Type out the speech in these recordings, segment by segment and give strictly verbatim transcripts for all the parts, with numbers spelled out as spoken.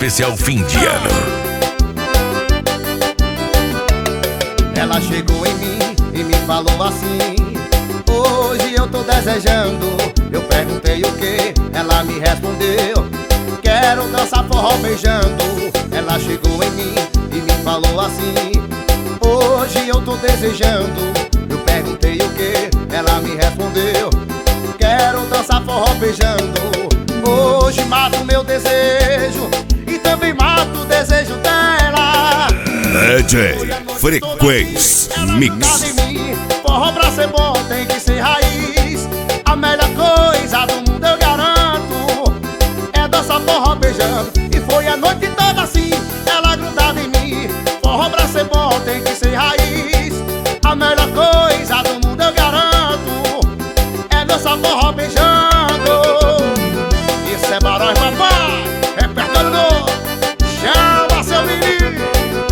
especial fim de ano. Ela chegou em mim e me falou assim: hoje eu tô desejando. Eu perguntei o que, ela me respondeu: quero dançar forró beijando. Ela chegou em mim e me falou assim: hoje eu tô desejando. Eu perguntei o que, ela me respondeu: quero dançar forró beijando. Hoje mato o meu desejo e também mato o desejo dela. D J Frequência Mix. Forró pra ser bom tem que ser raiz. A melhor coisa do mundo eu garanto é dançar forró beijando. E foi a noite toda assim, ela grudada em mim. Forró pra ser bom tem que ser raiz. A melhor coisa do mundo eu garanto é dançar forró beijando. Isso é Barões, papai, repertório novo. Chama seu menino.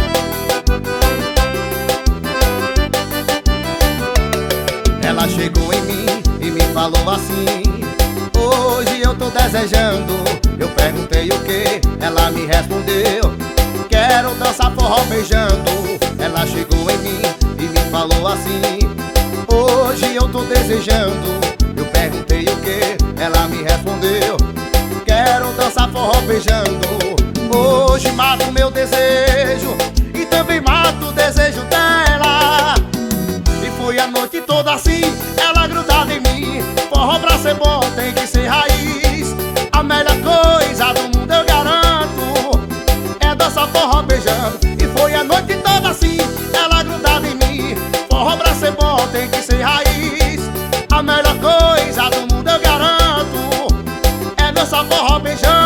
Ela chegou em mim e me falou assim: hoje eu tô desejando. Eu perguntei o que, ela me respondeu: quero dançar forró beijando. Ela chegou em mim e me falou assim: hoje eu tô desejando. Eu perguntei o que, ela me respondeu: quero dançar forró beijando. Hoje mato o meu desejo e também mato o desejo dela. Foi a noite toda assim, ela grudada em mim. Forró pra ser bom tem que ser raiz. A melhor coisa do mundo eu garanto é dançar forró beijando. E foi a noite toda assim, ela grudada em mim. Forró pra ser bom tem que ser raiz. A melhor coisa do mundo eu garanto é dançar forró beijando.